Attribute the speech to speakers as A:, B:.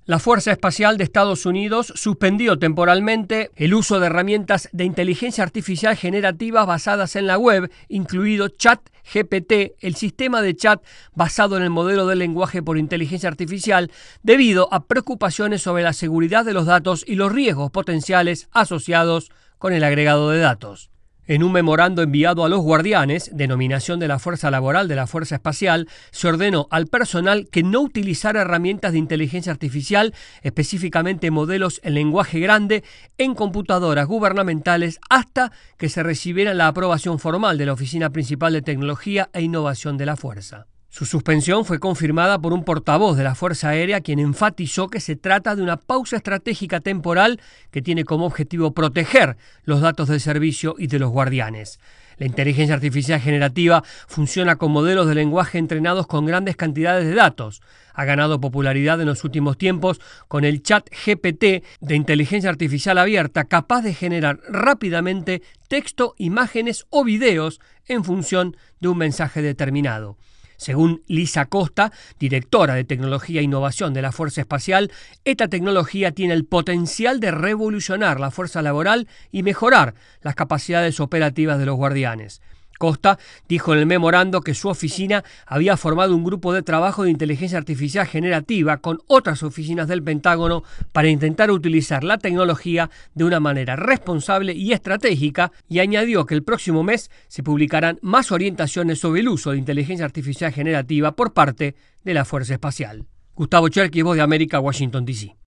A: La Fuerza Espacial de Estados Unidos suspendió temporalmente el uso de herramientas de inteligencia artificial generativas basadas en la web, incluido ChatGPT, el sistema de chat basado en el modelo de lenguaje por inteligencia artificial, debido a preocupaciones sobre la seguridad de los datos y los riesgos potenciales asociados con el agregado de datos. En un memorando enviado a los Guardianes, denominación de la fuerza laboral de la Fuerza Espacial, se ordenó al personal que no utilizara herramientas de inteligencia artificial, específicamente modelos en lenguaje grande, en computadoras gubernamentales hasta que se recibiera la aprobación formal de la Oficina Principal de Tecnología e Innovación de la Fuerza. Su suspensión fue confirmada por un portavoz de la Fuerza Aérea, quien enfatizó que se trata de una pausa estratégica temporal que tiene como objetivo proteger los datos del servicio y de los guardianes. La inteligencia artificial generativa funciona con modelos de lenguaje entrenados con grandes cantidades de datos. Ha ganado popularidad en los últimos tiempos con el ChatGPT de inteligencia artificial abierta, capaz de generar rápidamente texto, imágenes o videos en función de un mensaje determinado. Según Lisa Costa, directora de Tecnología e Innovación de la Fuerza Espacial, esta tecnología tiene el potencial de revolucionar la fuerza laboral y mejorar las capacidades operativas de los guardianes. Costa dijo en el memorando que su oficina había formado un grupo de trabajo de inteligencia artificial generativa con otras oficinas del Pentágono para intentar utilizar la tecnología de una manera responsable y estratégica, y añadió que el próximo mes se publicarán más orientaciones sobre el uso de inteligencia artificial generativa por parte de la Fuerza Espacial. Gustavo Cherkis, Voz de América, Washington, D.C.